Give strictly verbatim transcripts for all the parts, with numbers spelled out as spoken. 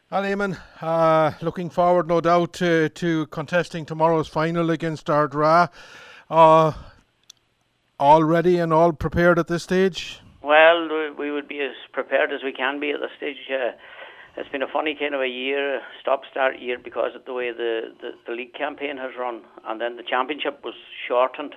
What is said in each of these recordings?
Al Eamon, uh, looking forward, no doubt, to, to contesting tomorrow's final against Ardra. Uh, all ready and all prepared at this stage? Well, we would be as prepared as we can be at this stage. Uh, it's been a funny kind of a year, stop-start year, because of the way the, the, the league campaign has run. And then the championship was shortened.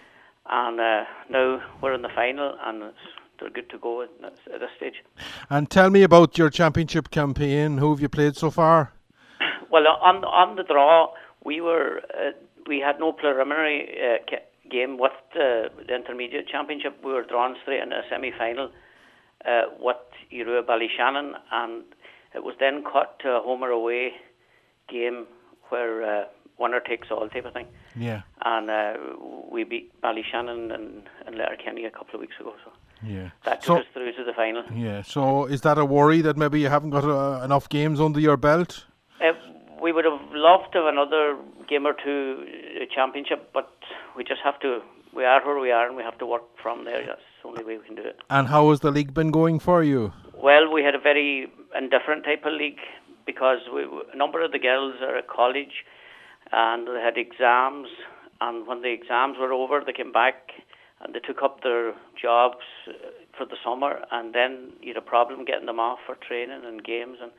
And uh, now we're in the final, and it's, they're good to go at, at this stage. And tell me about your championship campaign. Who have you played so far? Well, on on the draw, we were uh, we had no preliminary uh, game with uh, the intermediate championship. We were drawn straight into a semi-final uh, with Irua Ballyshannon, and it was then cut to a home or away game where uh, winner takes all type of thing. Yeah. And uh, we beat Ballyshannon in, in Letterkenny a couple of weeks ago. So yeah, that took so, us through to the final. Yeah. So is that a worry that maybe you haven't got uh, enough games under your belt? Uh, we would have loved to have another game or two uh, championship, but we just have to. We are where we are, and we have to work from there. That's the only way we can do it. And how has the league been going for you? Well, we had a very indifferent type of league because we, a number of the girls are at college, and they had exams. And when the exams were over, they came back and they took up their jobs for the summer, and then you had a problem getting them off for training and games, and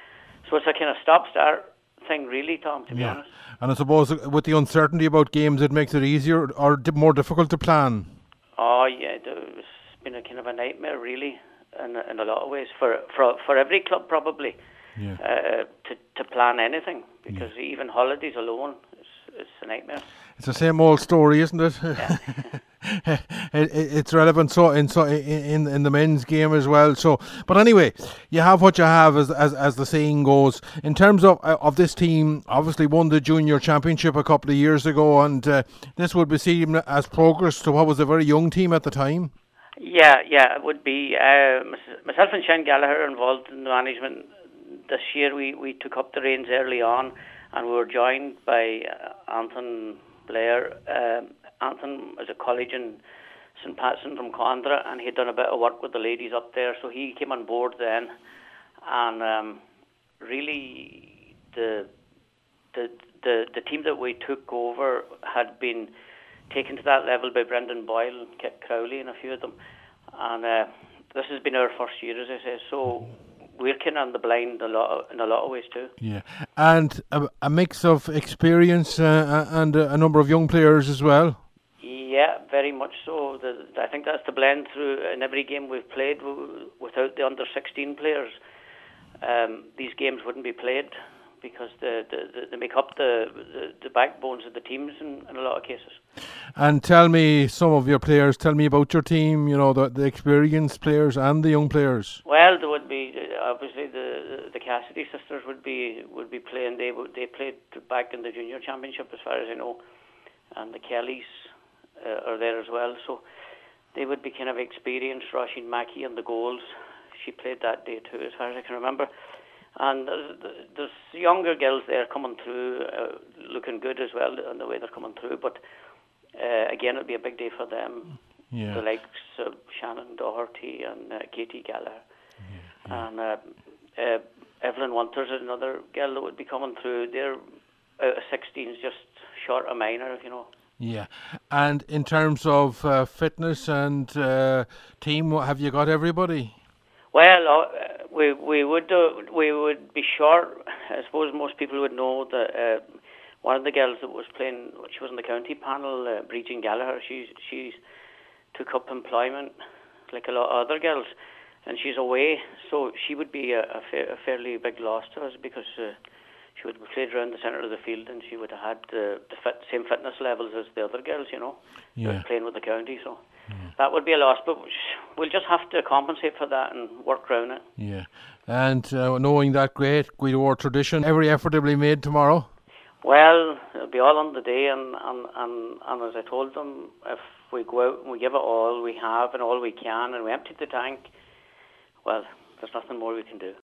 so it's a kind of stop-start thing, really, Tom, to be yeah. honest. And I suppose with the uncertainty about games, it makes it easier or more difficult to plan. Oh yeah, it's been a kind of a nightmare, really, in in a lot of ways for for for every club probably. Yeah. Uh, to to plan anything, because yeah. even holidays alone, it's it's a nightmare. It's the same old story, isn't it? Yeah. it, it, it's relevant so in so in in the men's game as well. So, but anyway, you have what you have, as as as the saying goes. In terms of of this team, obviously won the junior championship a couple of years ago, and uh, this would be seen as progress to what was a very young team at the time. Yeah, yeah, it would be. Uh, myself and Shane Gallagher are involved in the management. This year we, we took up the reins early on, and we were joined by uh, Anton Blair. Um, Anton is a college in St Patson from Condra, and he'd done a bit of work with the ladies up there, so he came on board then. And um, really, the, the the the team that we took over had been taken to that level by Brendan Boyle, Kit Crowley, and a few of them. And uh, this has been our first year, as I say. So we're kind of on the blind a lot of, in a lot of ways too. Yeah, and a, a mix of experience uh, and a number of young players as well. Yeah, very much so. The, I think that's the blend through in every game we've played. Without the under sixteen players, um, these games wouldn't be played, because the, the, the, they make up the, the, the backbones of the teams in, in a lot of cases. And tell me some of your players, tell me about your team, you know, the, the experienced players and the young players. Well, there would be, obviously, the the Cassidy sisters would be would be playing. They would, they played back in the junior championship, as far as I know, and the Kellys uh, are there as well. So they would be kind of experienced. Roisin Mackey on the goals. She played that day too, as far as I can remember. And there's, there's younger girls there coming through, uh, looking good as well, in the way they're coming through. But uh, again, it'll be a big day for them. Yeah. The likes of Shannon Doherty and uh, Katie Gallagher. Yeah, yeah. And uh, uh, Evelyn Winters is another girl that would be coming through. They're out of sixteens, just short of minor, you know. Yeah. And in terms of uh, fitness and uh, team, have you got everybody? Well, uh, we we would uh, we would be short. I suppose most people would know that uh, one of the girls that was playing, she was in the county panel, uh, Bridget Gallagher. She's she's took up employment like a lot of other girls, and she's away. So she would be a, a, fa- a fairly big loss to us, because uh, she would have played around the centre of the field, and she would have had the, the fit, same fitness levels as the other girls, you know, yeah. playing with the county. So. Yeah. That would be a loss, but we'll just have to compensate for that and work around it. Yeah, and uh, knowing that great Guido tradition, every effort will be made tomorrow? Well, it'll be all on the day, and, and, and, and as I told them, if we go out and we give it all we have and all we can, and we empty the tank, well, there's nothing more we can do.